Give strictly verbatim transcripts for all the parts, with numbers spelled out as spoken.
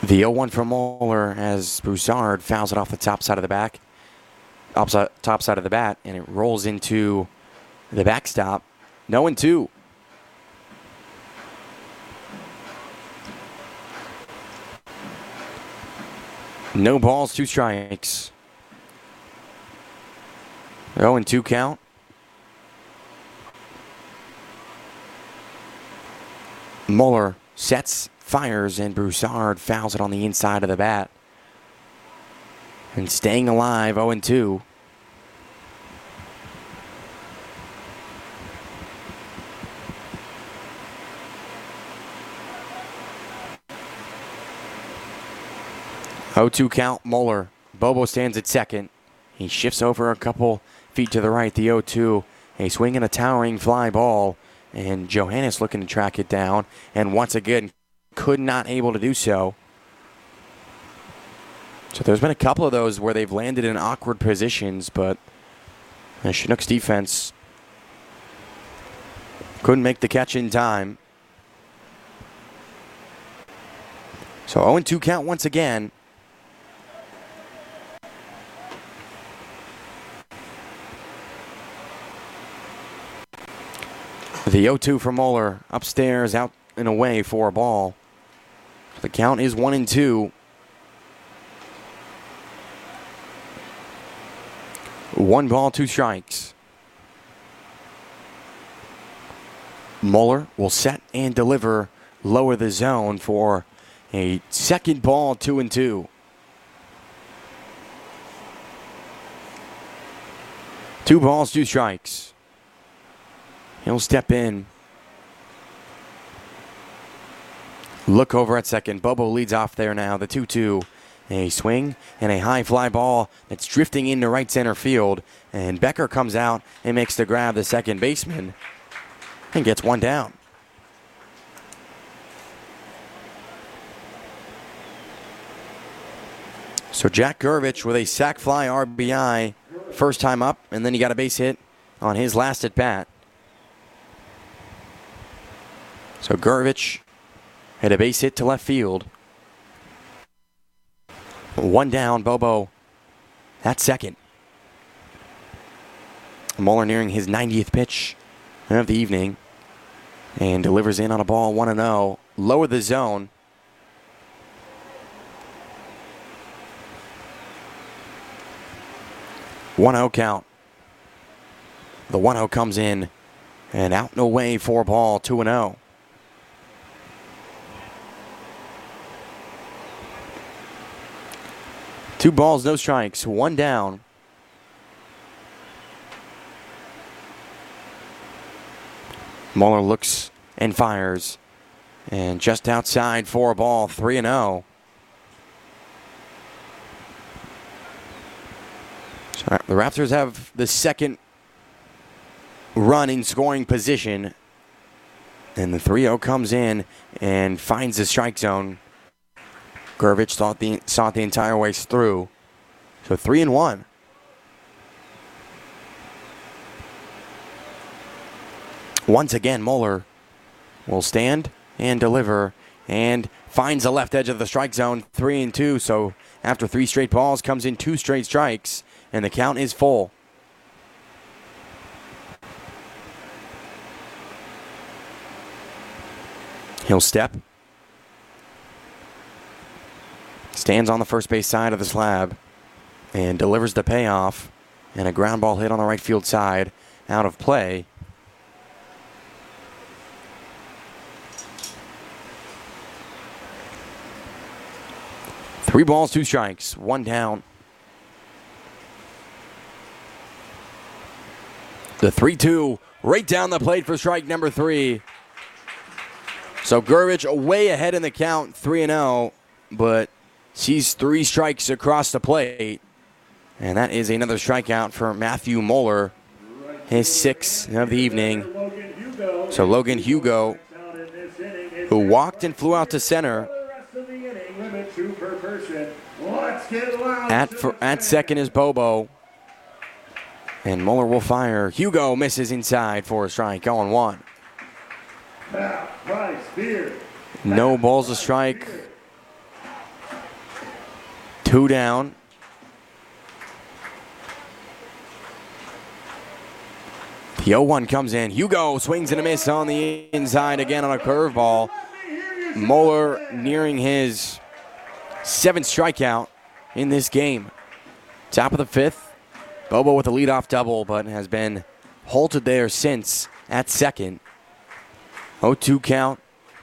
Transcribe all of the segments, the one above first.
The oh one from Moeller as Broussard fouls it off the top side of the back, opposite, top side of the bat, and it rolls into the backstop. No and two. No balls, two strikes. oh and two count. Moeller sets, fires, and Broussard fouls it on the inside of the bat. And staying alive, oh and two. oh two count, Moeller. Bobo stands at second. He shifts over a couple feet to the right, the oh two. A swing and a towering fly ball. And Johannes looking to track it down. And once again, could not able to do so. So there's been a couple of those where they've landed in awkward positions, but the Chinooks defense couldn't make the catch in time. So oh and two count once again. The oh two from Moeller, upstairs, out and away for a ball. The count is one and two. One ball, two strikes. Moeller will set and deliver, lower the zone for a second ball, two and two. Two balls, two strikes. He'll step in. Look over at second. Bobo leads off there now. The two two. A swing and a high fly ball that's drifting into right center field. And Becker comes out and makes the grab, the second baseman, and gets one down. So Jack Gurvich with a sac fly R B I first time up, and then he got a base hit on his last at bat. So Gurvich had a base hit to left field. One down, Bobo at second. Moeller nearing his ninetieth pitch of the evening and delivers in on a ball, one and oh. Lower the zone. one oh count. The one oh comes in and out and away for a ball, two and oh. Two balls, no strikes, one down. Moeller looks and fires. And just outside for a ball, three and oh. So the Raptors have the second run in scoring position. And the three oh comes in and finds the strike zone. Gurvich thought the, saw it the entire way through. So three and one. Once again, Moeller will stand and deliver and finds the left edge of the strike zone, three and two. So after three straight balls, comes in two straight strikes, and the count is full. He'll step. Stands on the first base side of the slab and delivers the payoff. And a ground ball hit on the right field side, out of play. Three balls, two strikes, one down. The three two right down the plate for strike number three. So Gurvich way ahead in the count, three and oh, but sees three strikes across the plate. And that is another strikeout for Matthew Moeller, his sixth of the evening. So Logan Hugo, who walked and flew out to center. At, for, at second is Bobo. And Moeller will fire. Hugo misses inside for a strike, oh and one. No balls a strike. Two down. The oh one comes in. Hugo swings and a miss on the inside again on a curveball. Moeller nearing his seventh strikeout in this game. Top of the fifth. Bobo with a leadoff double, but has been halted there since at second. oh two count.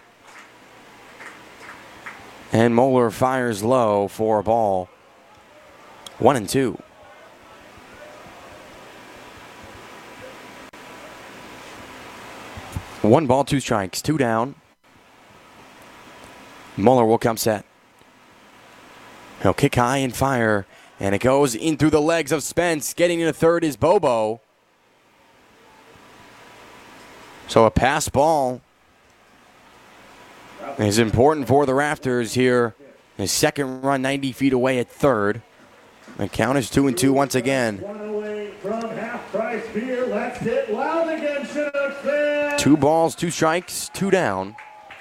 And Moeller fires low for a ball. One and two. One ball, two strikes, two down. Moeller will come set. He'll kick high and fire, and it goes in through the legs of Spence. Getting into third is Bobo. So a pass ball is important for the Rafters here. His second run ninety feet away at third. The count is two and two once again. Two balls, two strikes, two down.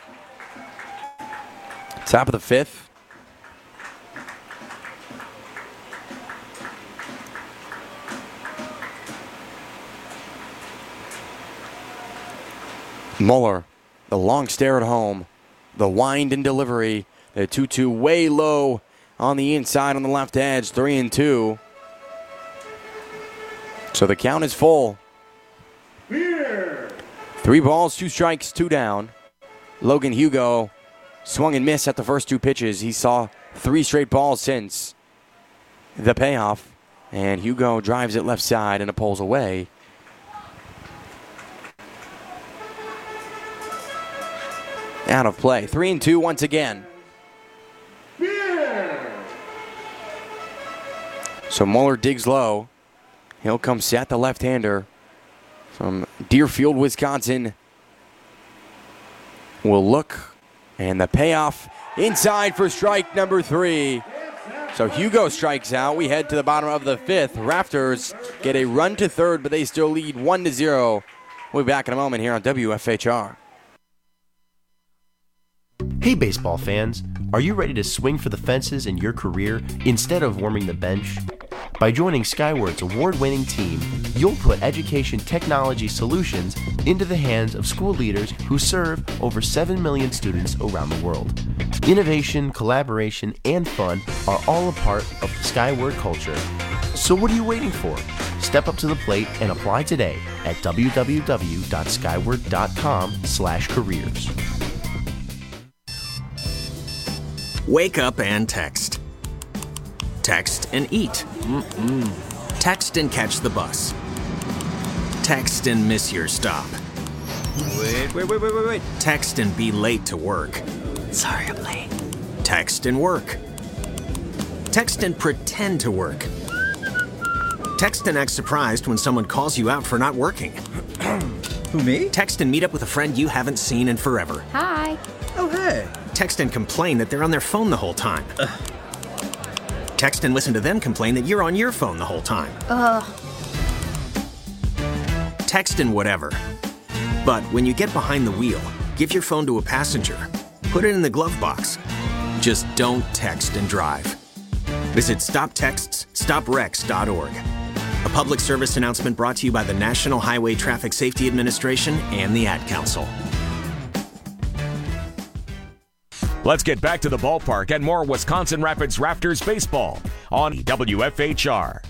Top of the fifth. Moeller, the long stare at home, the wind and delivery, the two two way low on the inside on the left edge, three and two. So the count is full. Here. Three balls, two strikes, two down. Logan Hugo swung and missed at the first two pitches. He saw three straight balls since the payoff, and Hugo drives it left side and it pulls away. Out of play. Three and two once again. So Moeller digs low. He'll come set, the left-hander from Deerfield, Wisconsin. Will look, and the payoff inside for strike number three. So Hugo strikes out. We head to the bottom of the fifth. Rafters get a run to third, but they still lead one to zero. We'll be back in a moment here on W F H R. Hey baseball fans, are you ready to swing for the fences in your career instead of warming the bench? By joining Skyward's award-winning team, you'll put education technology solutions into the hands of school leaders who serve over seven million students around the world. Innovation, collaboration, and fun are all a part of the Skyward culture. So what are you waiting for? Step up to the plate and apply today at w w w dot skyward dot com slash careers. Wake up and text. Text and eat. Mm-mm. Text and catch the bus. Text and miss your stop. Wait, wait, wait, wait, wait, wait. Text and be late to work. Sorry, I'm late. Text and work. Text and pretend to work. Text and act surprised when someone calls you out for not working. Who, me? Text and meet up with a friend you haven't seen in forever. Hi. Oh, hey. Text and complain that they're on their phone the whole time. Ugh. Text and listen to them complain that you're on your phone the whole time. Ugh. Text and whatever. But when you get behind the wheel, give your phone to a passenger. Put it in the glove box. Just don't text and drive. Visit stop texts stop wrecks dot org. A public service announcement brought to you by the National Highway Traffic Safety Administration and the Ad Council. Let's get back to the ballpark and more Wisconsin Rapids Rafters baseball on W F H R.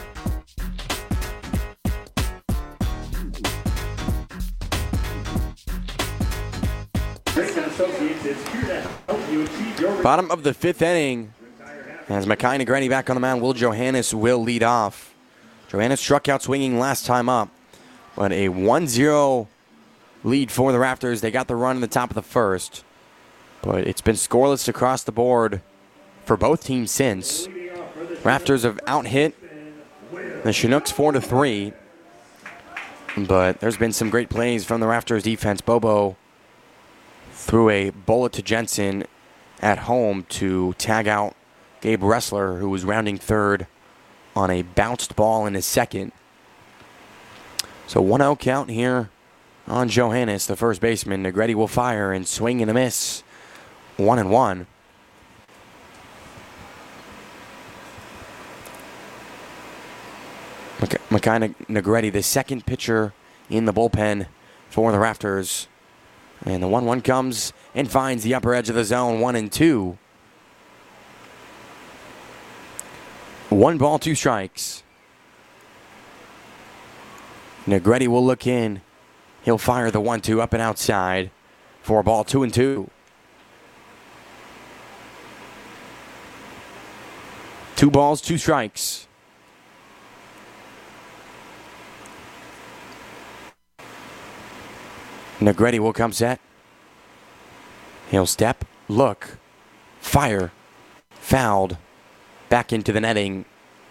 Bottom of the fifth inning. As Makai Negrete back on the mound, Will Johannes will lead off. Johannes struck out swinging last time up, but a one zero lead for the Rafters. They got the run in the top of the first, but it's been scoreless across the board for both teams since. Rafters have out-hit the Chinooks four to three, but there's been some great plays from the Rafters defense. Bobo threw a bullet to Jensen at home to tag out Gabe Ressler, who was rounding third on a bounced ball in his second. So one oh count here on Johannes, the first baseman. Negrete will fire and swing and a miss. One and one. Makai Negretti, the second pitcher in the bullpen for the Raptors. And the one one comes and finds the upper edge of the zone, one and two. One ball, two strikes. Negretti will look in. He'll fire the one two up and outside for a ball, two and two. Two balls, two strikes. Negretti will come set. He'll step, look, fire, fouled, back into the netting.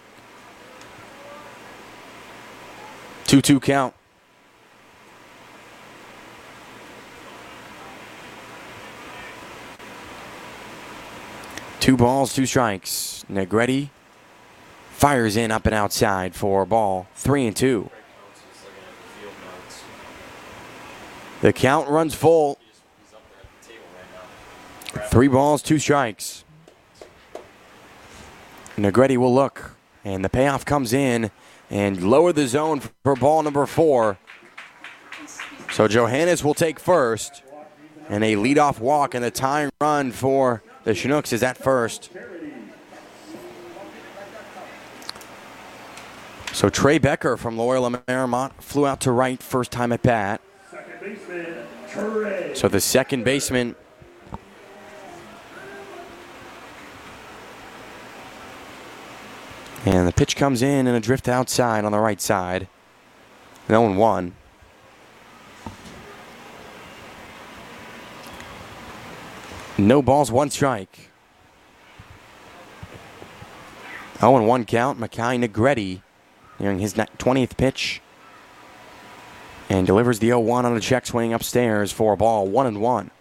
two two count. Two balls, two strikes. Negretti fires in up and outside for a ball, three and two. The count runs full. Three balls, two strikes. Negretti will look, and the payoff comes in and lower the zone for ball number four. So Johannes will take first, and a leadoff walk and the tying run for the Chinooks is at first. So Trey Becker from Loyola Marymount flew out to right first time at bat. So the second baseman and the pitch comes in and a drift outside on the right side. oh and one. No balls, one strike. oh and one count. Makai Negretti nearing his twentieth pitch. And delivers the oh one on a check swing upstairs for a ball, one and one.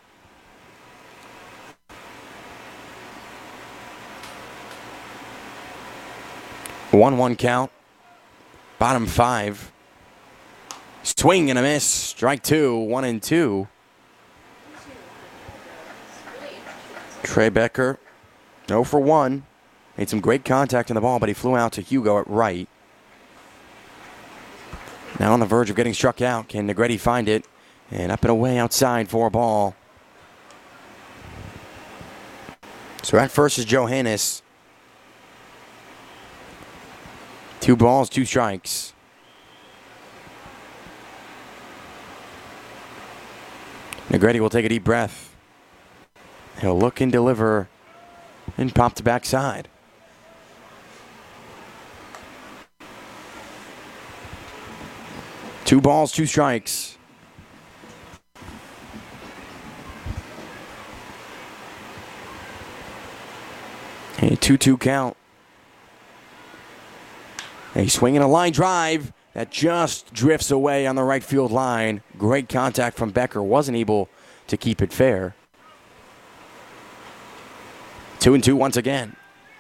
one one count. Bottom five. Swing and a miss. Strike two, one and two. Trey Becker, oh for one. Made some great contact on the ball, but he flew out to Hugo at right. Now on the verge of getting struck out. Can Negretti find it? And up and away outside for a ball. So at first is Johannes. Two balls, two strikes. Negretti will take a deep breath. He'll look and deliver and pop to backside. Two balls, two strikes. A two two count. A swing and a line drive that just drifts away on the right field line. Great contact from Becker. Wasn't able to keep it fair. Two and two once again.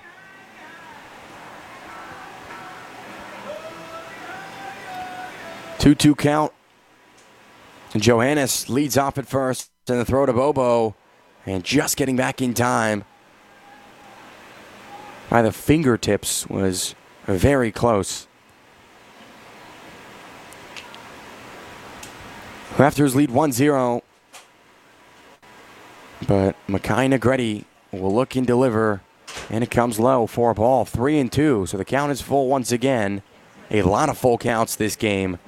two two count. Johannes leads off at first, and the throw to Bobo, and just getting back in time by the fingertips was very close. Raptors lead one zero, but Makai Negretti will look and deliver, and it comes low for a ball, three and two. So the count is full once again. A lot of full counts this game.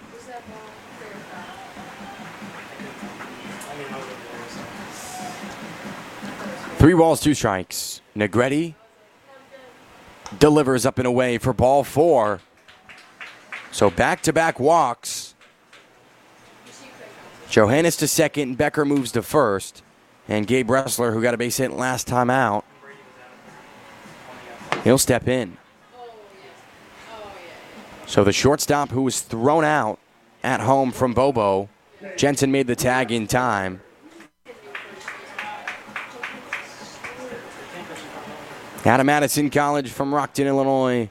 Three balls, two strikes. Negretti delivers up and away for ball four. So back-to-back walks. Johannes to second, Becker moves to first. And Gabe Ressler, who got a base hit last time out, he'll step in. So the shortstop who was thrown out at home from Bobo, Jensen made the tag in time. Out of Madison College from Rockton, Illinois.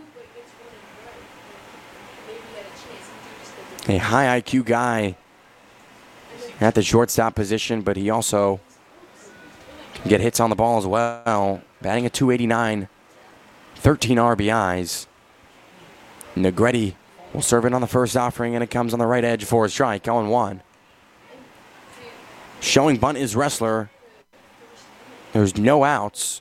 A high I Q guy at the shortstop position, but he also can get hits on the ball as well. Batting at two eighty-nine, thirteen R B Is. Negretti will serve it on the first offering, and it comes on the right edge for a strike, oh and one. Showing bunt is Ressler. There's no outs.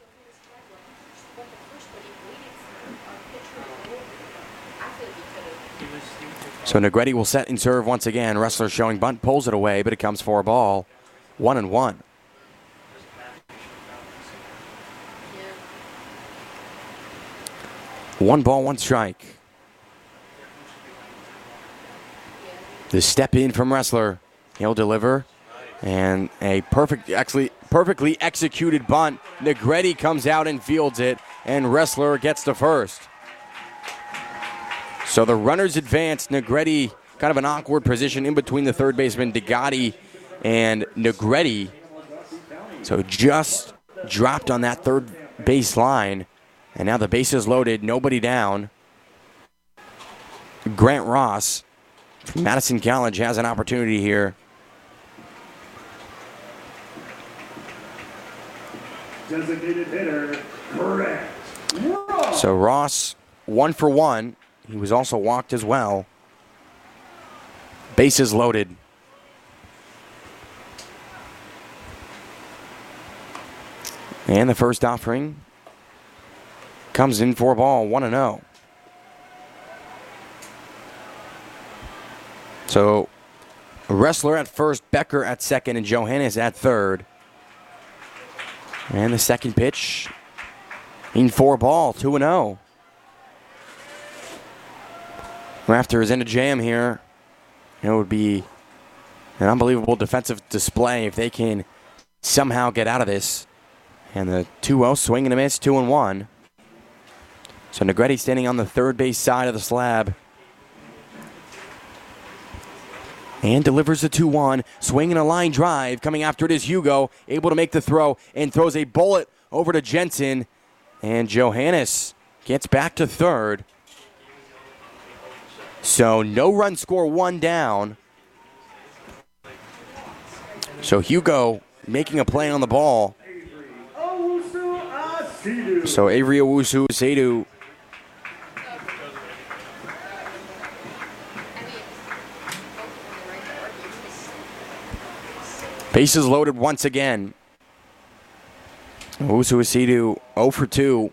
So Negretti will set and serve once again. Ressler showing bunt, pulls it away, but it comes for a ball. One and one. One ball, one strike. The step in from Ressler. He'll deliver. And a perfect, actually perfectly executed bunt. Negretti comes out and fields it, and Ressler gets to first. So the runners advance. Negretti, kind of an awkward position in between the third baseman, DeGotti, and Negretti. So just dropped on that third base line. And now the base is loaded, nobody down. Grant Ross from Madison College has an opportunity here. Designated hitter, correct. So Ross, one for one. He was also walked as well. Bases loaded. And the first offering comes in for a ball, one and oh. So Ressler at first, Becker at second, and Johannes at third. And the second pitch in for a ball, two and oh. Rafter is in a jam here. It would be an unbelievable defensive display if they can somehow get out of this. And the two oh, swing and a miss, two and one. So Negretti standing on the third base side of the slab. And delivers the two one. Swinging a line drive. Coming after it is Hugo. Able to make the throw and throws a bullet over to Jensen. And Johannes gets back to third. So no run score, one down. So Hugo making a play on the ball. So Avery Owusu-Asiedu bases loaded once again. Owusu-Asiedu oh for two.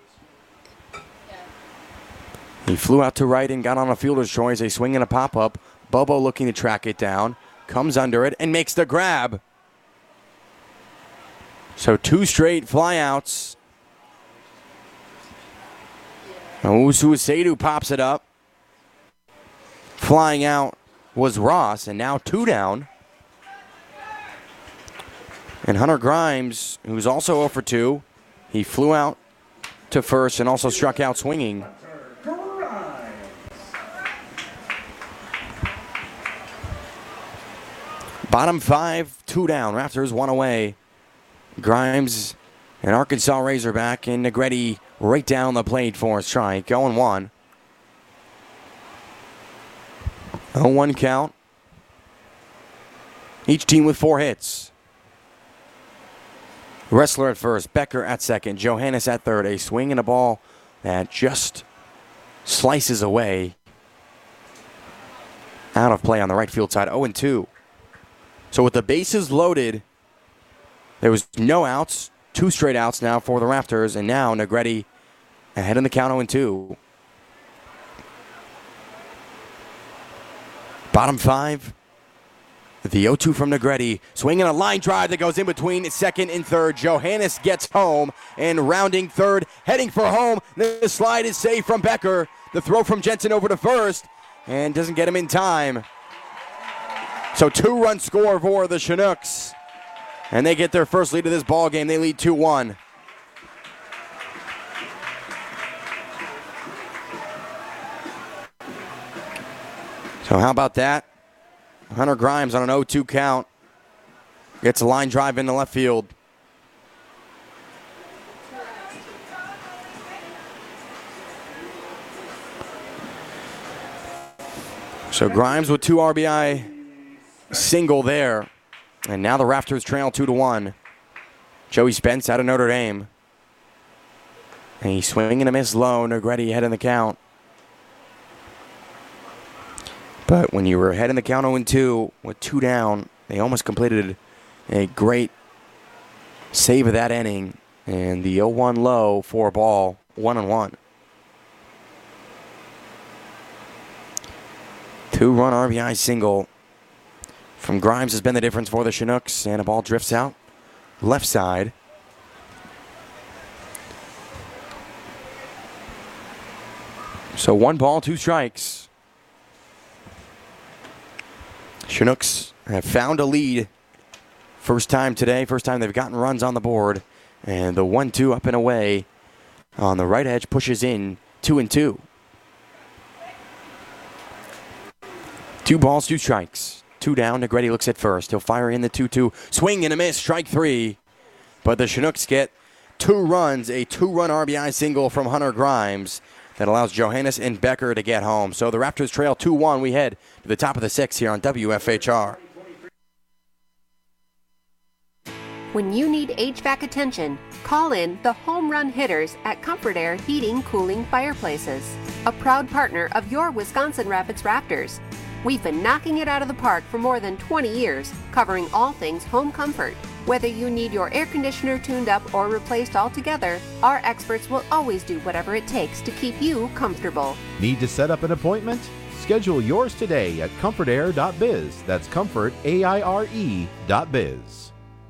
He flew out to right and got on a fielder's choice. A swing and a pop-up. Bobo looking to track it down. Comes under it and makes the grab. So two straight flyouts. Owusu-Asiedu pops it up. Flying out was Ross, and now two down. And Hunter Grimes, who's also oh for two, he flew out to first and also struck out swinging. Bottom five, two down. Raptors one away. Grimes, an Arkansas Razorback, and Negretti right down the plate for a strike. oh and one. oh one count. Each team with four hits. Ressler at first, Becker at second, Johannes at third. A swing and a ball that just slices away. Out of play on the right field side, oh and two. So with the bases loaded, there was no outs, two straight outs now for the Raptors, and now Negretti ahead in the count oh and two. Bottom five, the oh two from Negretti, swinging a line drive that goes in between second and third. Johannes gets home, and rounding third, heading for home. The slide is safe from Becker. The throw from Jensen over to first, and doesn't get him in time. So two-run score for the Chinooks. And they get their first lead of this ball game. They lead two one. So how about that? Hunter Grimes on an oh two count. Gets a line drive into left field. So Grimes with two R B I single there. And now the Raptors trail two to one. Joey Spence out of Notre Dame. And he's swinging a miss low. Negretti ahead in the count. But when you were ahead in the count oh and two with two down, they almost completed a great save of that inning. And the oh one low, four ball, one and one. Two-run R B I single from Grimes has been the difference for the Chinooks, and a ball drifts out left side. So one ball, two strikes. Chinooks have found a lead. First time today, first time they've gotten runs on the board. And the one two up and away on the right edge pushes in two and two. Two balls, two strikes. Two down. Negretti looks at first. He'll fire in the two two. Swing and a miss. Strike three. But the Chinooks get two runs. A two-run R B I single from Hunter Grimes that allows Johannes and Becker to get home. So the Raptors trail two one. We head to the top of the sixth here on W F H R. When you need H V A C attention, call in the home run hitters at Comfort Air Heating, Cooling, Fireplaces, a proud partner of your Wisconsin Rapids Raptors. We've been knocking it out of the park for more than twenty years, covering all things home comfort. Whether you need your air conditioner tuned up or replaced altogether, our experts will always do whatever it takes to keep you comfortable. Need to set up an appointment? Schedule yours today at comfort air dot biz. That's comfort, A I R E dot biz.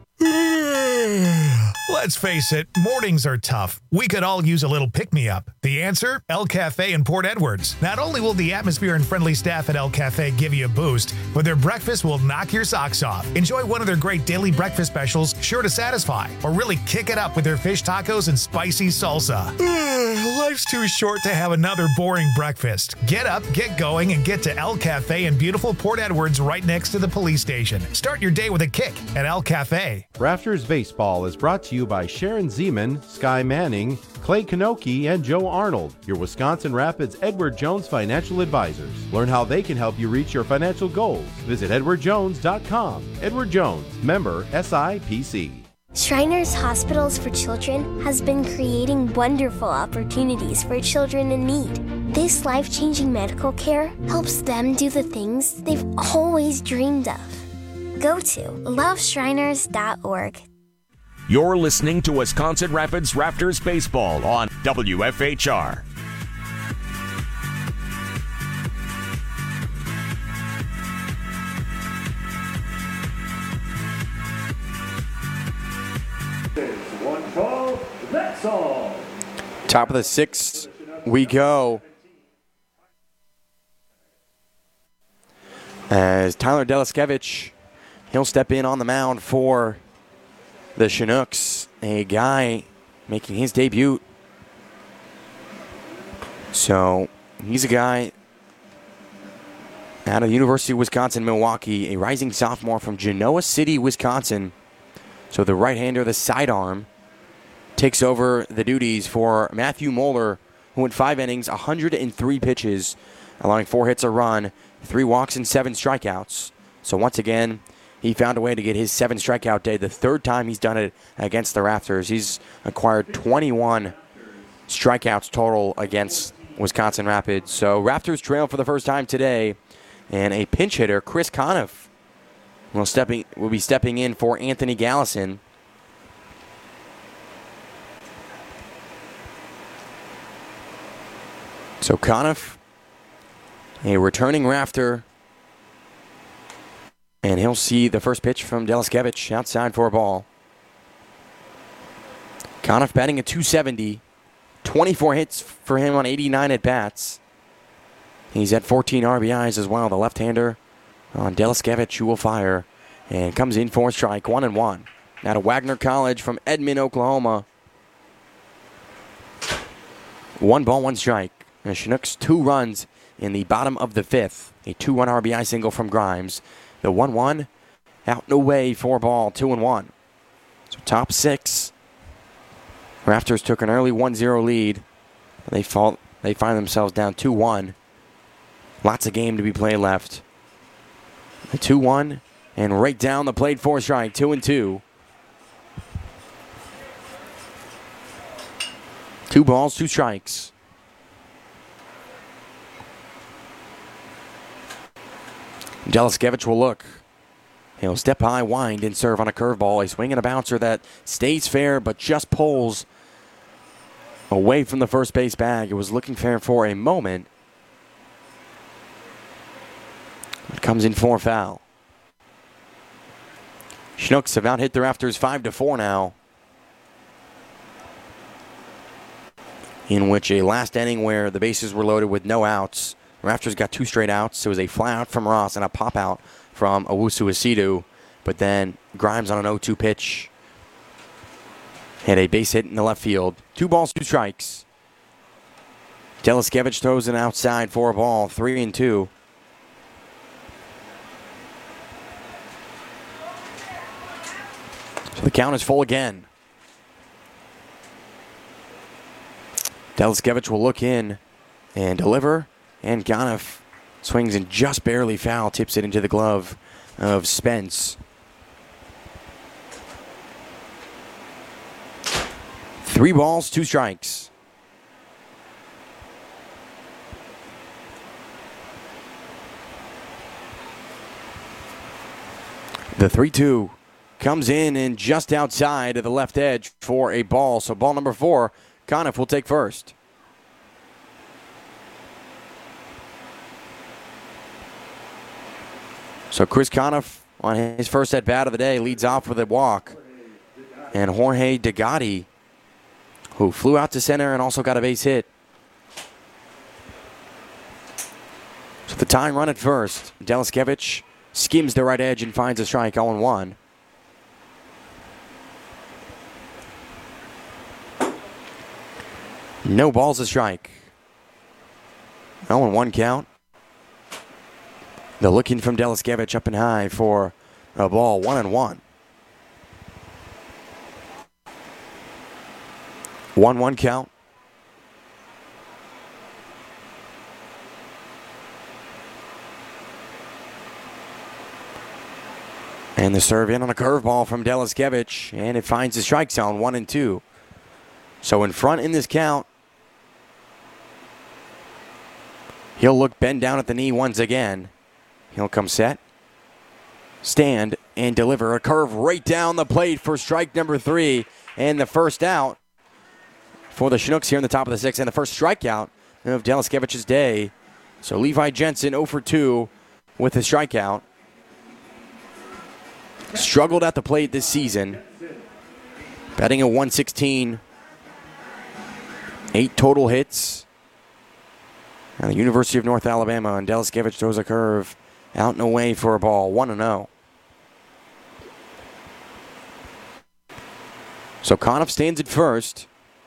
Let's face it, mornings are tough. We could all use a little pick-me-up. The answer? El Cafe in Port Edwards. Not only will the atmosphere and friendly staff at El Cafe give you a boost, but their breakfast will knock your socks off. Enjoy one of their great daily breakfast specials, sure to satisfy, or really kick it up with their fish tacos and spicy salsa. Life's too short to have another boring breakfast. Get up, get going, and get to El Cafe in beautiful Port Edwards right next to the police station. Start your day with a kick at El Cafe. Rafters Baseball is brought to you by Sharon Zeman, Sky Manning, Clay Kanoki, and Joe Arnold, your Wisconsin Rapids Edward Jones financial advisors. Learn how they can help you reach your financial goals. Visit edward jones dot com. Edward Jones, member S I P C. Shriners Hospitals for Children has been creating wonderful opportunities for children in need. This life-changing medical care helps them do the things they've always dreamed of. Go to love shriners dot org. You're listening to Wisconsin Rapids Raptors Baseball on W F H R. One call, that's all. Top of the sixth, we go. As Tyler Delaskevich, he'll step in on the mound for the Chinooks, a guy making his debut. So he's a guy out of the University of Wisconsin-Milwaukee, a rising sophomore from Genoa City, Wisconsin. So the right-hander, the sidearm, takes over the duties for Matthew Moeller, who went five innings, one hundred three pitches, allowing four hits, a run, three walks, and seven strikeouts. So once again, he found a way to get his seven strikeout day, the third time he's done it against the Raptors. He's acquired twenty-one strikeouts total against Wisconsin Rapids. So Raptors trail for the first time today, and a pinch hitter, Chris Conniff, will, stepping, will be stepping in for Anthony Gallison. So Conniff, a returning Rafter, and he'll see the first pitch from Delaskevich outside for a ball. Conniff batting at two seventy. twenty-four hits for him on eighty-nine at-bats. He's at fourteen R B Is as well. The left-hander on Delaskevich, who will fire, and comes in for a strike, one and one. Out of Wagner College from Edmond, Oklahoma. One ball, one strike. And Chinooks two runs in the bottom of the fifth. A two-run R B I single from Grimes. The one one out and away, four ball, two and one. So top six. Raptors took an early one zero lead. They fall, they find themselves down two one. Lots of game to be played left. The two one, and right down the plate for a strike, two and two. Two balls, two strikes. Delaskevich will look. He'll step high, wind, and serve on a curveball. A swing and a bouncer that stays fair but just pulls away from the first base bag. It was looking fair for a moment. It comes in for foul. Chinooks have out-hit their rafters five to four now, in which a last inning where the bases were loaded with no outs. The Raptors got two straight outs. It was a fly out from Ross and a pop out from Owusu Asidu, but then Grimes on an oh two pitch had a base hit in the left field. Two balls, two strikes. Delaskevich throws it outside for a ball, three and two. So the count is full again. Delaskevich will look in and deliver, and Ganoff swings and just barely foul, tips it into the glove of Spence. Three balls, two strikes. The three two comes in and just outside of the left edge for a ball. So ball number four, Conniff will take first. So Chris Conniff on his first at bat of the day leads off with a walk. And Jorge Degatti, who flew out to center and also got a base hit. So the tying run at first. Delaskevich skims the right edge and finds a strike, oh one. No balls, a strike. oh one count. The looking from Delaskevich up and high for a ball, one and one. one one count. And the serve in on a curveball from Delaskevich, and it finds the strike zone, one and two. So in front in this count. He'll look, bend down at the knee once again. He'll come set, stand, and deliver a curve right down the plate for strike number three. And the first out for the Chinooks here in the top of the sixth, and the first strikeout of Delaskevich's day. So Levi Jensen oh for two with a strikeout. Struggled at the plate this season. Batting at one sixteen. Eight total hits. And the University of North Alabama, and Delaskevich throws a curve out and away for a ball, one and oh. So Conniff stands at first.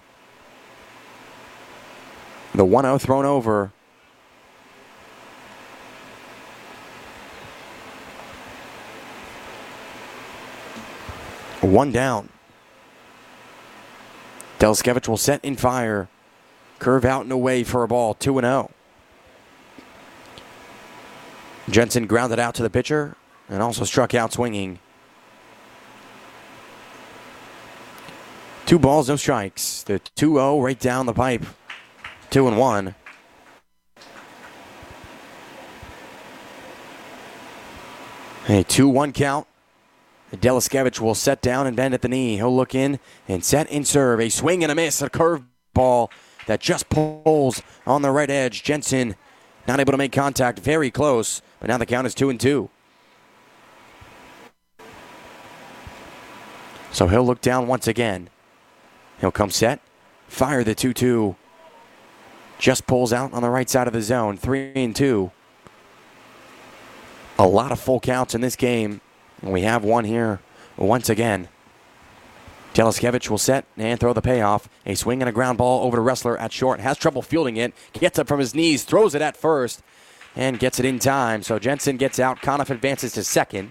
The one oh thrown over. One down. Delaskevich will set and fire. Curve out and away for a ball, two and oh. Jensen grounded out to the pitcher and also struck out swinging. Two balls, no strikes. The two oh right down the pipe. Two and one. A two one count. Delaskevich will set down and bend at the knee. He'll look in and set and serve. A swing and a miss. A curve ball that just pulls on the right edge. Jensen not able to make contact. Very close. But now the count is two and two. So he'll look down once again. He'll come set. Fire the two two. Just pulls out on the right side of the zone. Three and two. A lot of full counts in this game. And we have one here once again. Delaskevich will set and throw the payoff. A swing and a ground ball over to Ressler at short. Has trouble fielding it. Gets up from his knees. Throws it at first. And gets it in time. So Jensen gets out. Conniff advances to second.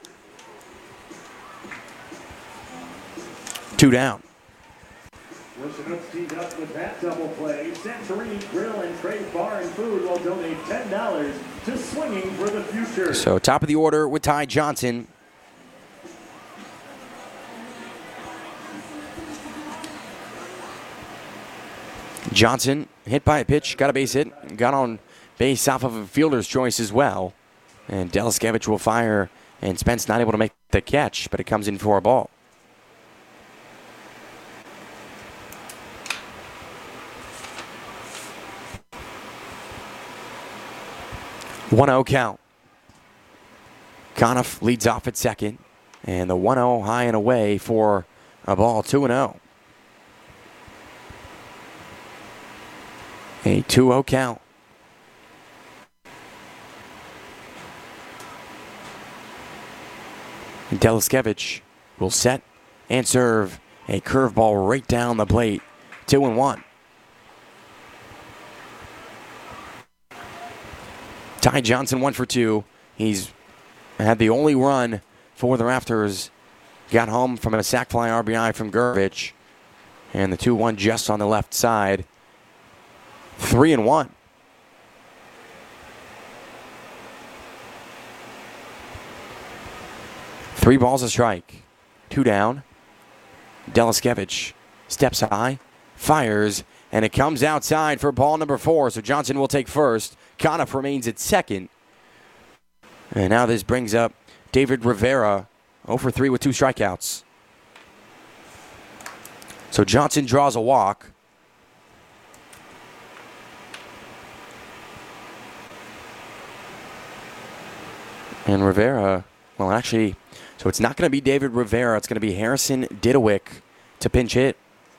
Two down. The Chinooks teamed up with that double play. Santorini Grill and Trade Bar and Food will donate ten dollars to Swinging for the Future. So top of the order with Ty Johnson. Johnson hit by a pitch, got a base hit, got on base off of a fielder's choice as well. And Delaskevich will fire, and Spence not able to make the catch, but it comes in for a ball. one oh count. Conniff leads off at second, and the one oh high and away for a ball, two and oh. A two oh count. Delaskevich will set and serve a curveball right down the plate, two and one. Ty Johnson one for two. He's had the only run for the Rafters. Got home from a sac fly R B I from Gurvich. And the two one just on the left side. Three and one. Three balls a strike. Two down. Delaskevich steps high, fires, and it comes outside for ball number four. So Johnson will take first. Conniff remains at second. And now this brings up David Rivera, oh for three with two strikeouts. So Johnson draws a walk. And Rivera, well, actually, so it's not going to be David Rivera. It's going to be Harrison Didowick to pinch hit.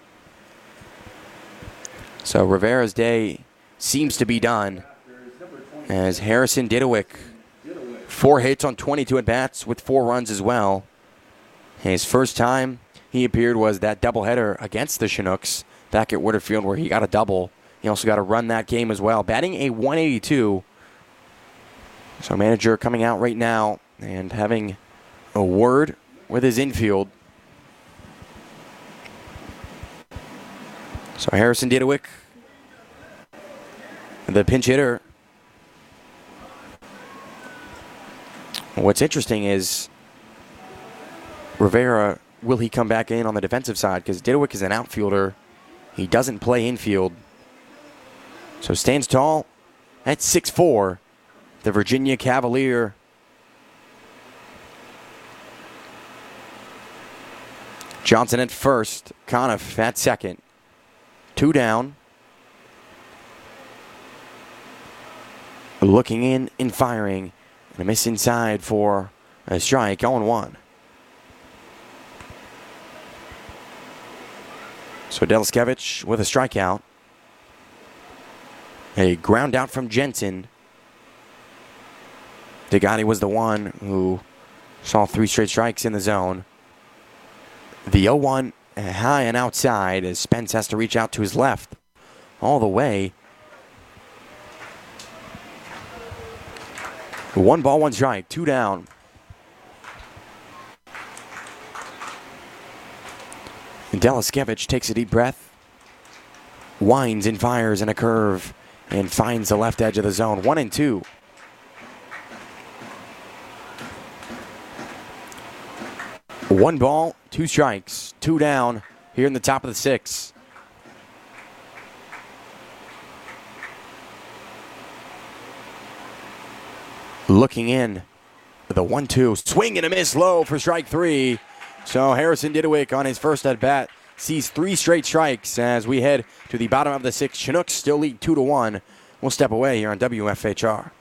So Rivera's day seems to be done, as Harrison Didowick, four hits on twenty-two at-bats with four runs as well. His first time he appeared was that doubleheader against the Chinooks back at Woodard Field, where he got a double. He also got a run that game as well, batting a one eighty-two. So manager coming out right now and having a word with his infield. So Harrison Didowick, the pinch hitter. What's interesting is Rivera, will he come back in on the defensive side? Because Didowick is an outfielder. He doesn't play infield. So stands tall at six four. The Virginia Cavalier. Johnson at first. Conniff at second. Two down. Looking in and firing. And a miss inside for a strike. oh and one. So Delaskevich with a strikeout. A ground out from Jensen. Degotti was the one who saw three straight strikes in the zone. The oh one high and outside as Spence has to reach out to his left all the way. One ball, one strike, two down. Delaskevich takes a deep breath, winds and fires in a curve, and finds the left edge of the zone. One and two. One ball, two strikes, two down here in the top of the sixth. Looking in, the one two, swing and a miss low for strike three. So Harrison Didowick on his first at bat sees three straight strikes as we head to the bottom of the sixth. Chinooks still lead two to one. We'll step away here on W F H R.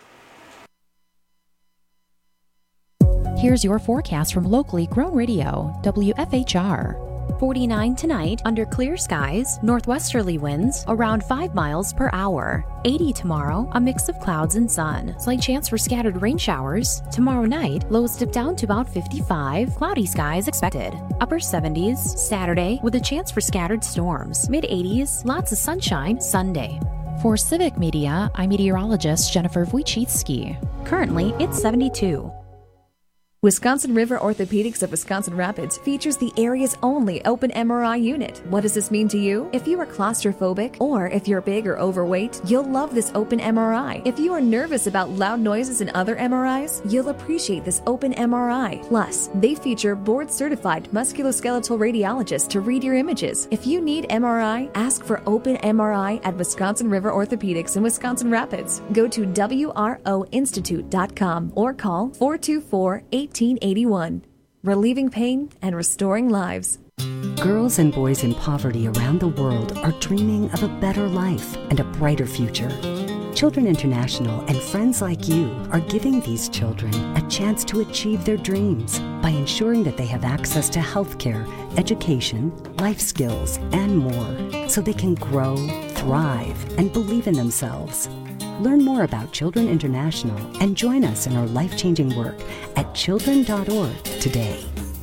Here's your forecast from locally grown radio, W F H R. forty-nine tonight, under clear skies, northwesterly winds around five miles per hour. eighty tomorrow, a mix of clouds and sun. Slight chance for scattered rain showers. Tomorrow night, lows dip down to about fifty-five. Cloudy skies expected. Upper seventies, Saturday, with a chance for scattered storms. Mid eighties, lots of sunshine Sunday. For Civic Media, I'm meteorologist Jennifer Wojcicki. Currently, it's seventy-two. Wisconsin River Orthopedics of Wisconsin Rapids features the area's only open M R I unit. What does this mean to you? If you are claustrophobic or if you're big or overweight, you'll love this open M R I. If you are nervous about loud noises in other M R Is, you'll appreciate this open M R I. Plus, they feature board-certified musculoskeletal radiologists to read your images. If you need M R I, ask for open M R I at Wisconsin River Orthopedics in Wisconsin Rapids. Go to W R O institute dot com or call four two four, eighteen eighty-one. Relieving pain and restoring lives. Girls and boys in poverty around the world are dreaming of a better life and a brighter future. Children International and friends like you are giving these children a chance to achieve their dreams by ensuring that they have access to health care, education, life skills, and more, so they can grow, thrive, and believe in themselves. Learn more about Children International and join us in our life-changing work at children dot org today.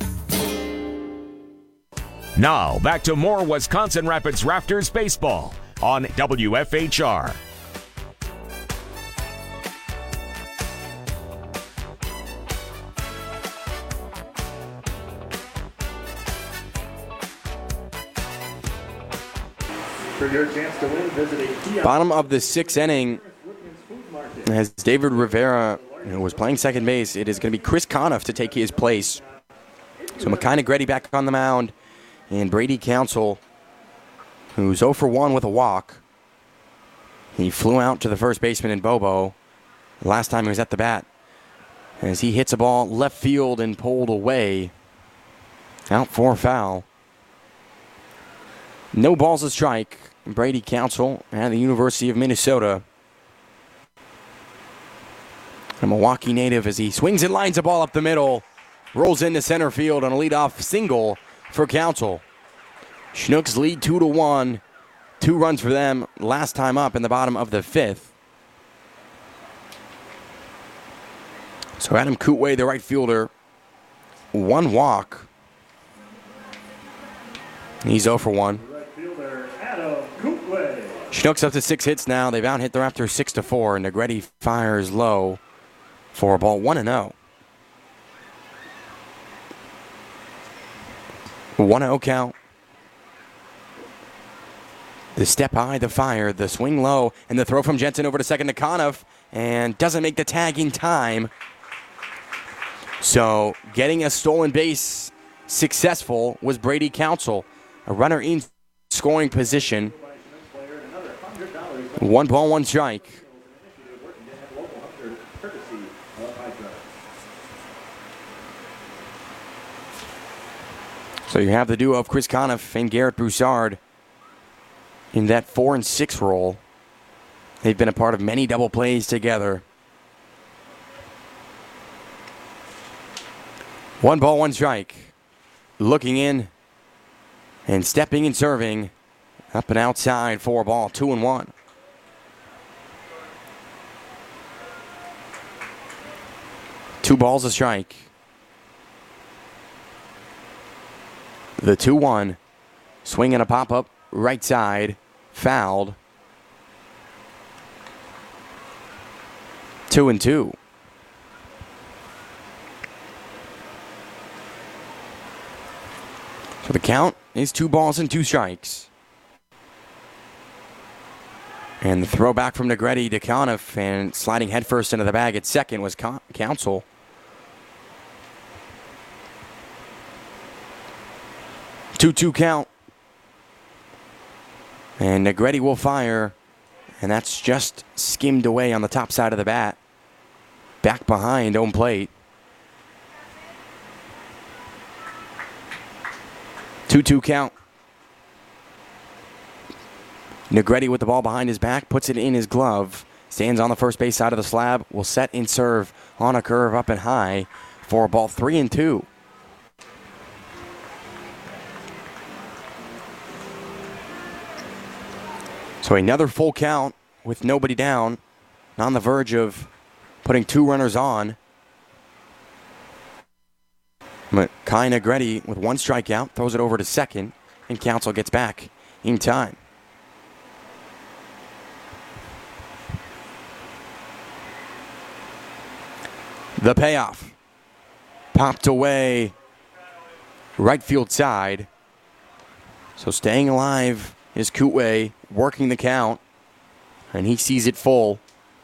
Now, back to more Wisconsin Rapids Raptors baseball on W F H R. For your chance to win, visit a kiosk. Bottom of the sixth inning, as David Rivera, who was playing second base, it is going to be Chris Conniff to take his place. So Makai Negretti back on the mound, and Brady Council, who's oh for one with a walk. He flew out to the first baseman in Bobo last time he was at the bat, as he hits a ball left field and pulled away. Out for foul. No balls a strike. Brady Council at the University of Minnesota. A Milwaukee native as he swings and lines the ball up the middle. Rolls into center field on a leadoff single for Council. Chinooks lead two to one. Two runs for them last time up in the bottom of the fifth. So Adam Kootway, the right fielder, one walk. He's oh for one. Chinooks up to six hits now. They've out hit the Raptors six to four. And Negretti fires low for a ball one and oh. one oh count. The step high, the fire, the swing low, and the throw from Jensen over to second to Conniff, and doesn't make the tag in time. So getting a stolen base successful was Brady Council. A runner in scoring position. One ball, one strike. So you have the duo of Chris Conniff and Garrett Broussard in that four and six role. They've been a part of many double plays together. One ball, one strike. Looking in and stepping and serving. Up and outside, four ball, two and one. Two balls a strike. The two one. Swing and a pop-up, right side. Fouled. Two and two. So the count is two balls and two strikes. And the throw back from Negretti to Conniff, and sliding headfirst into the bag at second was Con- Council. two two count. And Negretti will fire, and that's just skimmed away on the top side of the bat. Back behind home plate. two two count. Negretti with the ball behind his back, puts it in his glove, stands on the first base side of the slab, will set and serve on a curve up and high for a ball three and two. So another full count with nobody down, on the verge of putting two runners on. But Kai Negretti with one strikeout throws it over to second, and Council gets back in time. The payoff. Popped away right field side. So staying alive is Kootway, working the count, and he sees it full.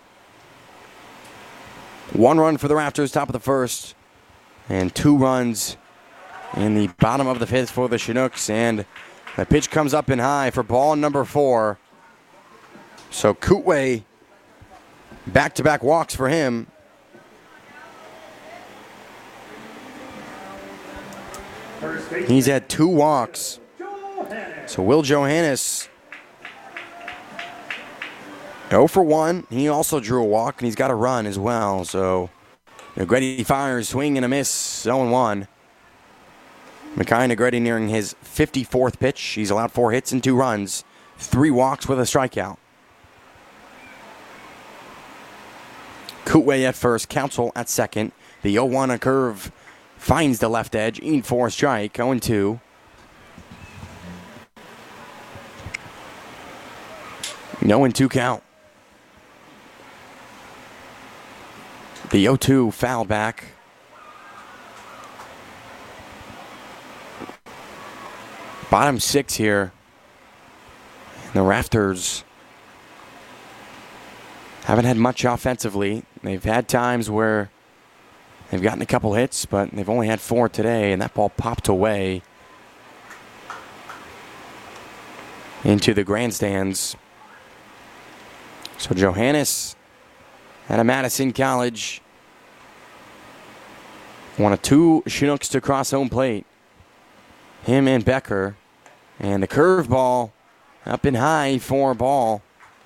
One run for the Raptors, top of the first, and two runs in the bottom of the fifth for the Chinooks, and the pitch comes up and high for ball number four. So Kootway, back-to-back walks for him. He's had two walks. So Will Johannes, oh for one. He also drew a walk, and he's got a run as well. So Negretti fires, swing and a miss, oh and one. Mekhi Negretti nearing his fifty-fourth pitch. He's allowed four hits and two runs, three walks with a strikeout. Kootway at first, Council at second. The oh one, a curve, finds the left edge, in for a strike, oh and two. No and two count. The oh two foul back. Bottom six here. And the Raptors haven't had much offensively. They've had times where they've gotten a couple hits, but they've only had four today, and that ball popped away into the grandstands. So Johannes out of Madison College, one of two Chinooks to cross home plate. Him and Becker. And the curveball up and high for a ball.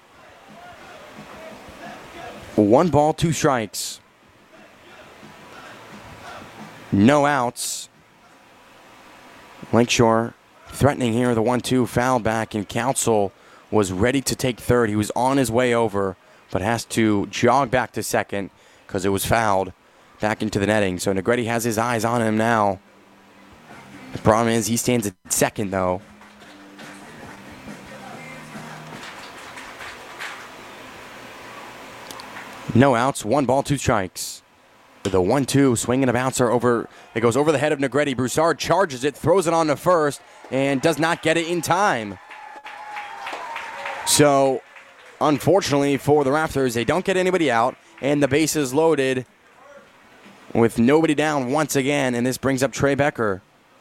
One ball, two strikes. No outs. Lakeshore threatening here, the one two foul back, and Council was ready to take third. He was on his way over, but has to jog back to second because it was fouled back into the netting. So Negretti has his eyes on him now. The problem is he stands at second, though. No outs, one ball, two strikes. The one two, swinging a bouncer over. It goes over the head of Negretti. Broussard charges it, throws it on to first, and does not get it in time. So, unfortunately for the Raptors, they don't get anybody out, and the base is loaded with nobody down once again, and this brings up Trey Becker.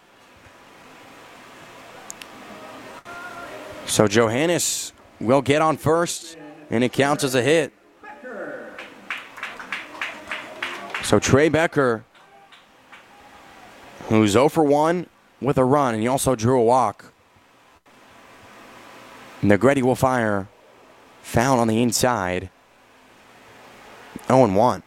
So Johannes will get on first, and it counts as a hit. So Trey Becker, who's oh for one with a run, and he also drew a walk. Negretti will fire. Foul on the inside. oh and one.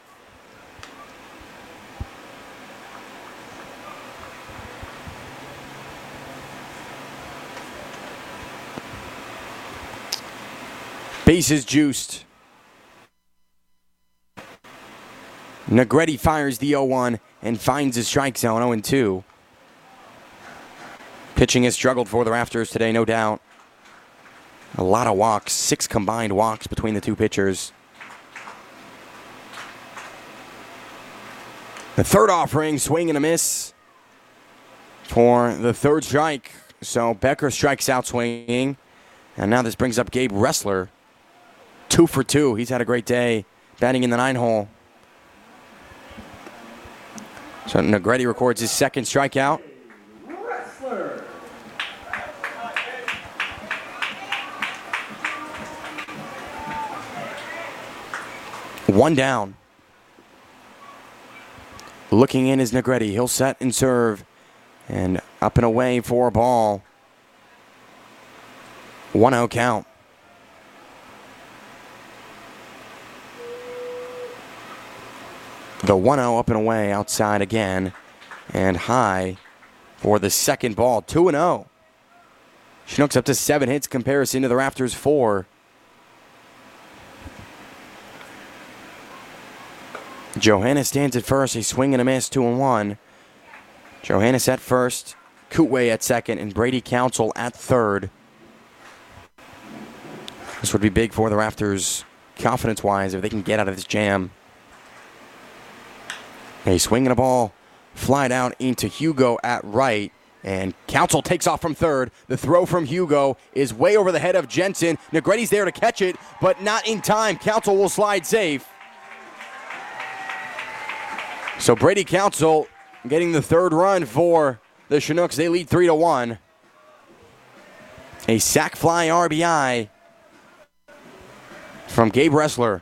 Bases juiced. Negretti fires the oh one and finds his strike zone, oh and two. Pitching has struggled for the Raptors today, no doubt. A lot of walks, six combined walks between the two pitchers. The third offering, swing and a miss for the third strike. So Becker strikes out swinging. And now this brings up Gabe Ressler. Two for two. He's had a great day batting in the nine hole. So Negretti records his second strikeout. Wrestler. One down. Looking in is Negretti. He'll set and serve. And up and away for a ball. one oh count. The one oh up and away outside again. And high for the second ball. two and oh. Chinooks up to seven hits comparison to the Raptors four. Johannes stands at first. A swing and a miss. two and one. Johannes at first. Kootway at second. And Brady Council at third. This would be big for the Raptors confidence-wise if they can get out of this jam. A swing and a ball fly down into Hugo at right. And Council takes off from third. The throw from Hugo is way over the head of Jensen. Negretti's there to catch it, but not in time. Council will slide safe. So Brady Council getting the third run for the Chinooks. They lead three to one. A sack fly R B I from Gabe Ressler.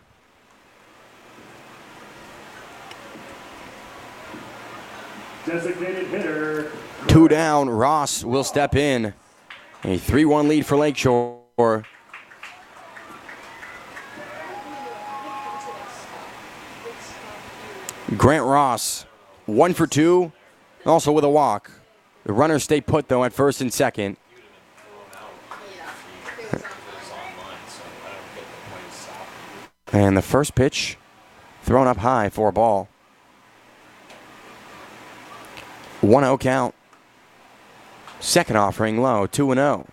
Designated hitter. Two down, Ross will step in. A three one lead for Lakeshore. Grant Ross, one for two, also with a walk. The runners stay put, though, at first and second. And the first pitch thrown up high for a ball. one oh count. Second offering low, two and oh.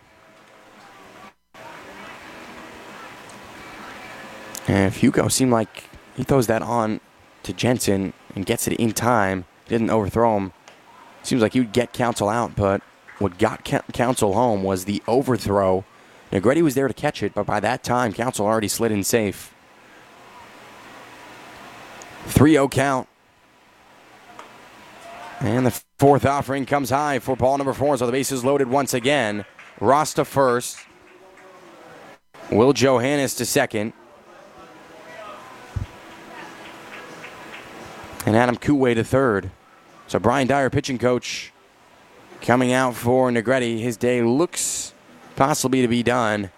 And if Hugo seemed like he throws that on to Jensen and gets it in time, didn't overthrow him, seems like he would get Council out, but what got Council home was the overthrow. Negretti was there to catch it, but by that time, Council already slid in safe. three oh count. And the fourth offering comes high for ball number four, so the base is loaded once again. Ross to first. Will Johannes to second. And Adam Kuway to third. So Brian Dyer, pitching coach, coming out for Negretti. His day looks possibly to be done.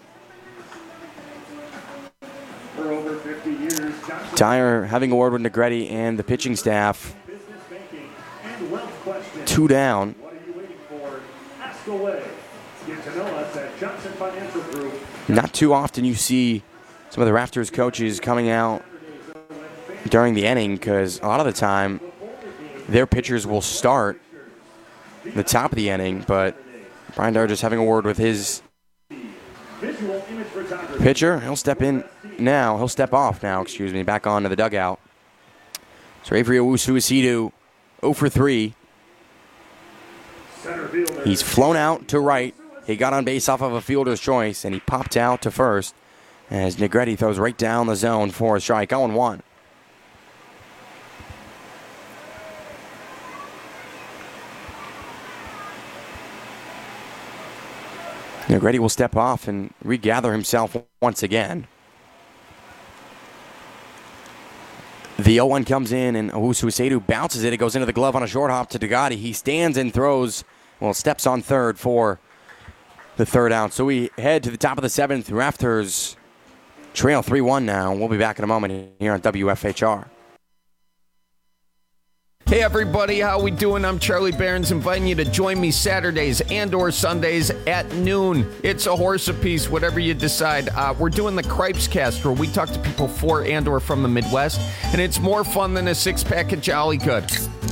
For over fifty years, Dyer having a word with Negretti and the pitching staff. Two down. What are you waiting for? Ask away. Get to know us at Johnson Financial Group. Not too often you see some of the Rafters coaches coming out during the inning, because a lot of the time their pitchers will start the top of the inning, but Brian Dyer just having a word with his pitcher. He'll step in now. He'll step off now, excuse me, back onto the dugout. So Avery Owusu-Isidu, oh for three. He's flown out to right. He got on base off of a fielder's choice, and he popped out to first as Negretti throws right down the zone for a strike. oh and one. Negretti will step off and regather himself once again. The oh one comes in, and Owusu-Isidu bounces it. It goes into the glove on a short hop to Degatti. He stands and throws, well, steps on third for the third out. So we head to the top of the seventh. Rafters trail three one now. We'll be back in a moment here on W F H R. Hey everybody, how we doing? I'm Charlie Barons, inviting you to join me Saturdays and or Sundays at noon. It's a horse apiece, whatever you decide. Uh, we're doing the Cripes Cast, where we talk to people for and or from the Midwest, and it's more fun than a six-pack of Jolly Good.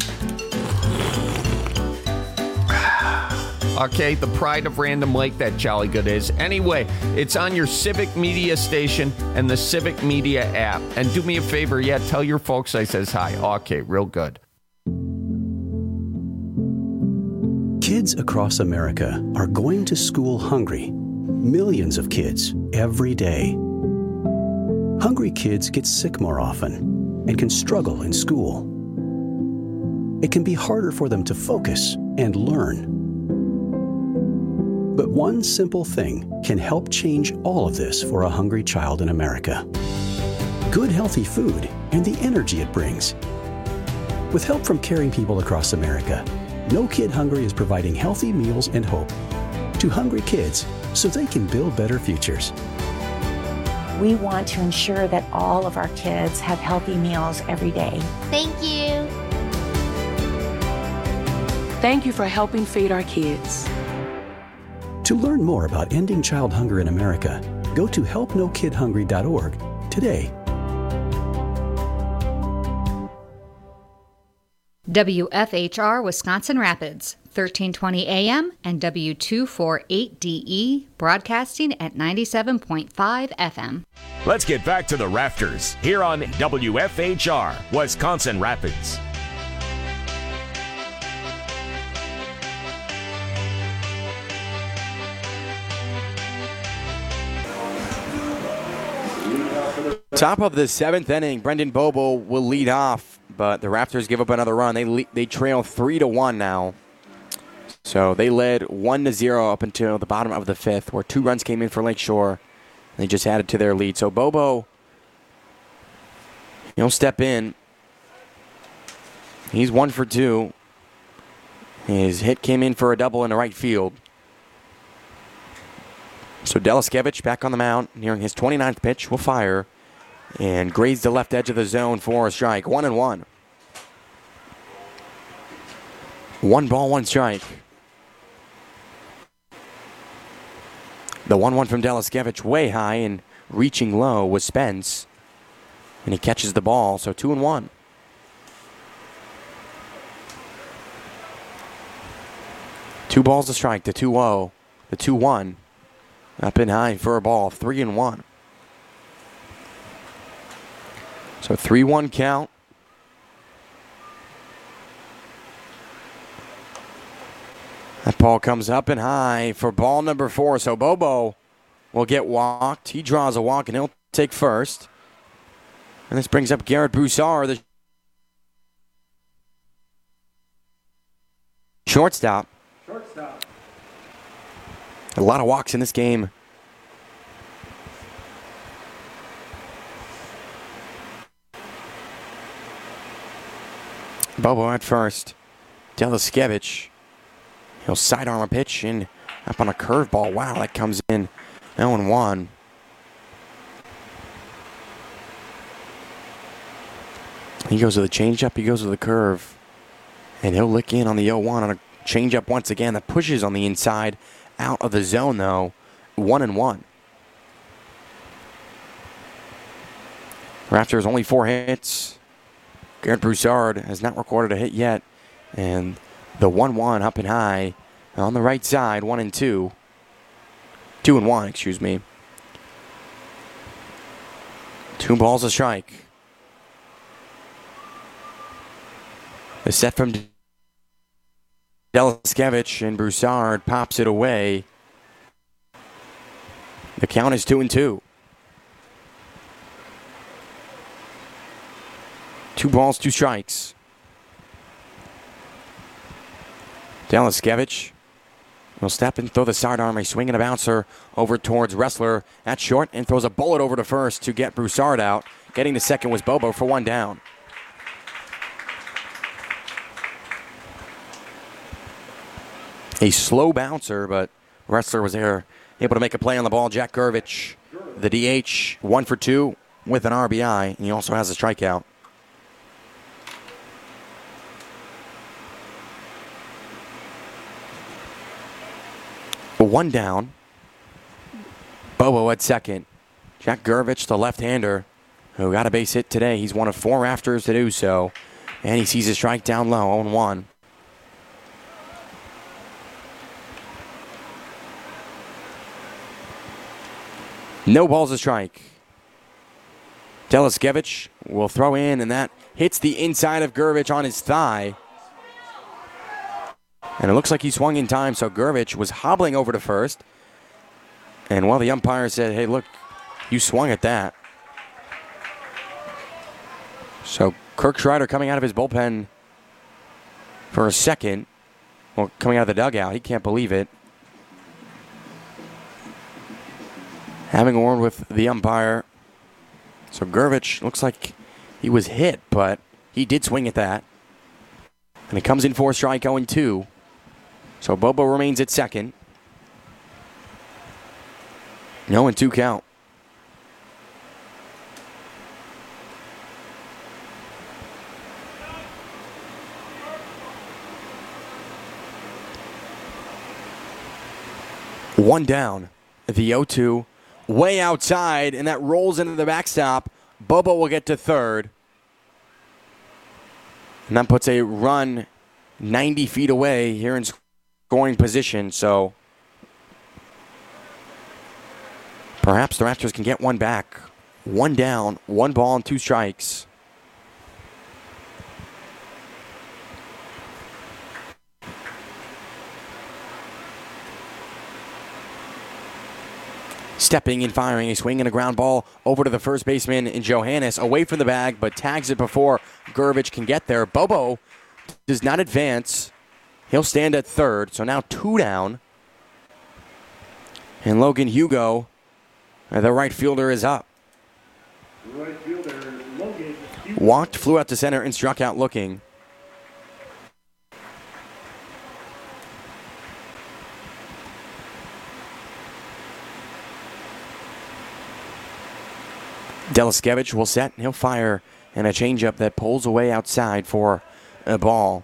Okay, the pride of Random Lake, that Jolly Good is. Anyway, it's on your Civic Media station and the Civic Media app. And do me a favor, yeah, tell your folks I says hi. Okay, real good. Kids across America are going to school hungry. Millions of kids every day. Hungry kids get sick more often and can struggle in school. It can be harder for them to focus and learn. But one simple thing can help change all of this for a hungry child in America. Good, healthy food and the energy it brings. With help from caring people across America, No Kid Hungry is providing healthy meals and hope to hungry kids so they can build better futures. We want to ensure that all of our kids have healthy meals every day. Thank you. Thank you for helping feed our kids. To learn more about ending child hunger in America, go to help no kid hungry dot org today. W F H R Wisconsin Rapids, thirteen twenty A M and W two forty-eight D E, broadcasting at ninety-seven point five F M. Let's get back to the Rafters here on W F H R, Wisconsin Rapids. Top of the seventh inning, Brendan Bobo will lead off, but the Raptors give up another run. They le- they trail three to one now. So they led one to zero up until the bottom of the fifth, where two runs came in for Lakeshore. They just added to their lead. So Bobo, he'll step in. He's one for two. His hit came in for a double in the right field. So Delaskevich back on the mound, nearing his twenty-ninth pitch, will fire and graze the left edge of the zone for a strike. One and one. One ball, one strike. The one one from Delaskevich way high and reaching low was Spence. And he catches the ball, so two and one. Two balls to strike, the two oh, the two one. Up and high for a ball, three and one. So three one count. That ball comes up and high for ball number four. So Bobo will get walked. He draws a walk and he'll take first. And this brings up Garrett Broussard, the shortstop. Shortstop. A lot of walks in this game. Bobo at first. Delaskevich. He'll sidearm a pitch and up on a curveball. Wow, that comes in oh and one. He goes to the changeup, he goes to the curve. And he'll lick in on the oh one on a changeup once again that pushes on the inside. Out of the zone, though. One and one. Raptors only four hits. Garrett Broussard has not recorded a hit yet. And the one one up and high on the right side, one and two. Two and one, excuse me. Two balls a strike. The set from Delaskevich, and Broussard pops it away. The count is two and two. Two balls, two strikes. Delaskevich will step and throw the sidearm, a swing and a bouncer over towards Wrestler at short, and throws a bullet over to first to get Broussard out. Getting to second was Bobo for one down. A slow bouncer, but Wrestler was there, able to make a play on the ball. Jack Gurvich, the D H, one for two with an R B I, and he also has a strikeout. One down. Bobo at second. Jack Gurvich, the left-hander, who got a base hit today. He's one of four Raptors to do so, and he sees a strike down low, oh and one. No balls a strike. Delaskevich will throw in, and that hits the inside of Gurvich on his thigh. And it looks like he swung in time, so Gurvich was hobbling over to first. And while the umpire said, hey, look, you swung at that. So Kirk Schreider coming out of his bullpen for a second. Well, coming out of the dugout. He can't believe it. Having a word with the umpire. So Gurvich looks like he was hit, but he did swing at that. And it comes in for a strike, oh and two. So Bobo remains at second. oh and two count. One down. The oh two. Way outside, and that rolls into the backstop. Bobo will get to third. And that puts a run ninety feet away here in scoring position. So perhaps the Raptors can get one back. One down, one ball, and two strikes. Stepping and firing, a swing and a ground ball over to the first baseman in Johannes, away from the bag, but tags it before Gurevich can get there. Bobo does not advance. He'll stand at third, so now two down. And Logan Hugo, the right fielder, is up. Right fielder, Logan Hugo. Walked, flew out to center, and struck out looking. Delaskevich will set. He'll fire. And a changeup that pulls away outside for a ball.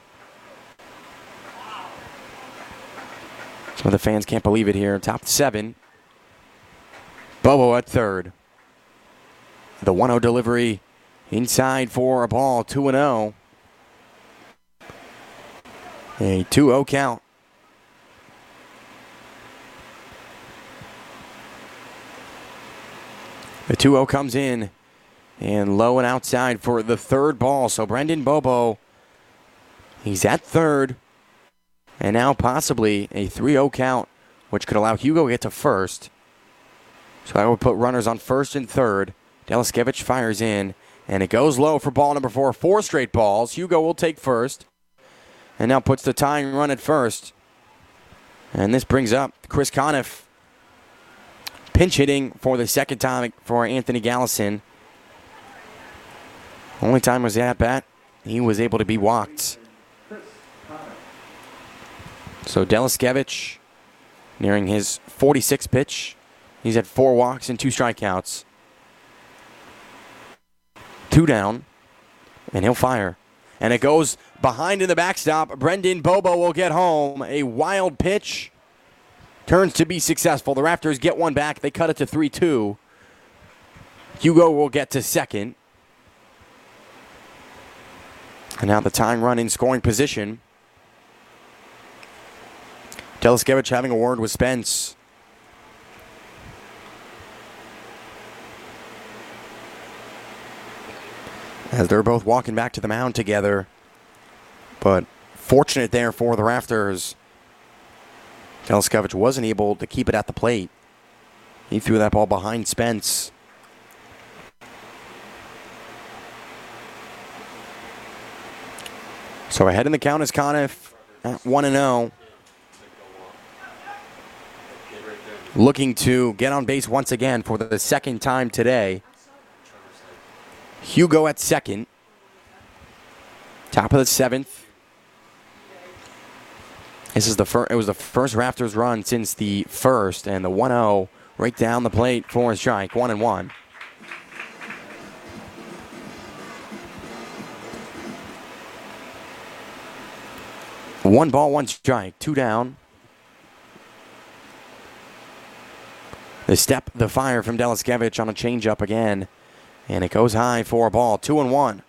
Some of the fans can't believe it here. Top seven. Bobo at third. The one oh delivery inside for a ball. two and oh. A two oh count. The two oh comes in, and low and outside for the third ball. So Brendan Bobo, he's at third, and now possibly a three oh count, which could allow Hugo to get to first. So that would put runners on first and third. Delaskevich fires in, and it goes low for ball number four. Four straight balls. Hugo will take first, and now puts the tying run at first. And this brings up Chris Conniff. Pinch hitting for the second time for Anthony Gallison. Only time was at bat. He was able to be walked. So Delaskevich nearing his forty-sixth pitch. He's had four walks and two strikeouts. Two down, and he'll fire. And it goes behind in the backstop. Brendan Bobo will get home. A wild pitch. Turns to be successful. The Raptors get one back. They cut it to three two. Hugo will get to second. And now the tying run in scoring position. Delaskevich having a word with Spence. As they're both walking back to the mound together. But fortunate there for the Raptors. Delaskevich wasn't able to keep it at the plate. He threw that ball behind Spence. So ahead in the count is Conniff at one and oh. Looking to get on base once again for the second time today. Hugo at second. Top of the seventh. This is the first. It was the first Raptors run since the first, and the one oh right down the plate for a strike, one and one. One ball, one strike, two down. The step, the fire from Delaskevich on a changeup again, and it goes high for a ball, two and one.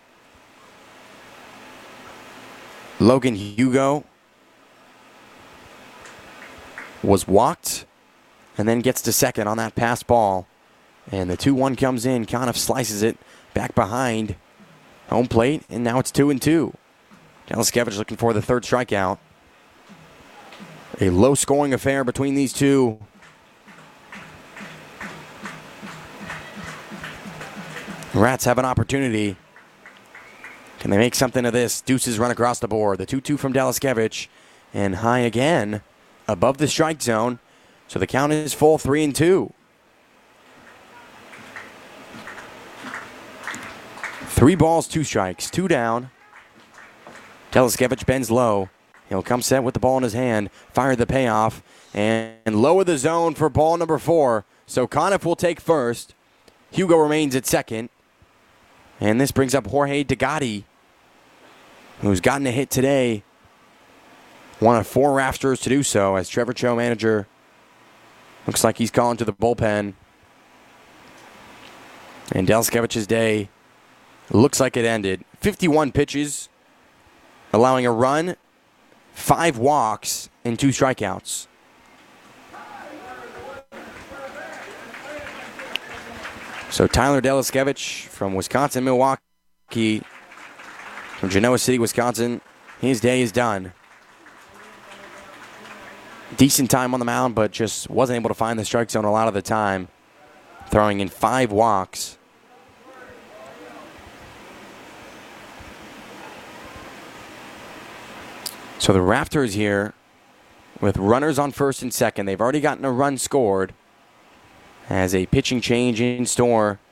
Logan Hugo was walked and then gets to second on that pass ball. And the two one comes in. Conniff slices it back behind home plate, and now it's two and two. Delaskevich looking for the third strikeout. A low-scoring affair between these two. Rats have an opportunity. Can they make something of this? Deuces run across the board. The two two from Delaskevich, and high again. Above the strike zone, so the count is full, three and two. Three balls, two strikes, two down. Delaskevich bends low. He'll come set with the ball in his hand, fire the payoff, and lower the zone for ball number four. So Conniff will take first. Hugo remains at second. And this brings up Jorge Degatti, who's gotten a hit today. One of four Raptors to do so, as Trevor Cho, manager, looks like he's calling to the bullpen. And Delaskevich day looks like it ended. fifty-one pitches, allowing a run, five walks, and two strikeouts. So Tyler Delaskevich from Wisconsin, Milwaukee, from Genoa City, Wisconsin, his day is done. decent time on the mound, but just wasn't able to find the strike zone a lot of the time, throwing in five walks. So the Raptors here with runners on first and second. They've already gotten a run scored as a pitching change in store